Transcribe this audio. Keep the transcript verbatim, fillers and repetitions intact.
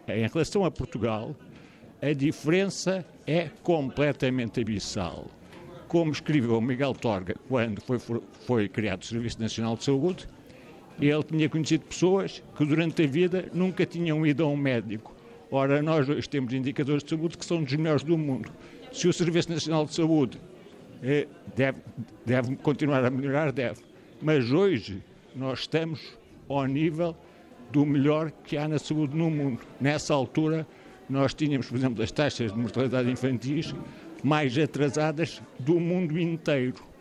em relação a Portugal, a diferença é completamente abissal. Como escreveu o Miguel Torga quando foi, foi criado o Serviço Nacional de Saúde, ele tinha conhecido pessoas que durante a vida nunca tinham ido a um médico. Ora, nós hoje temos indicadores de saúde que são dos melhores do mundo. Se o Serviço Nacional de Saúde eh, deve, deve continuar a melhorar, deve. Mas hoje nós estamos ao nível do melhor que há na saúde no mundo. Nessa altura, nós tínhamos, por exemplo, as taxas de mortalidade infantis mais atrasadas do mundo inteiro.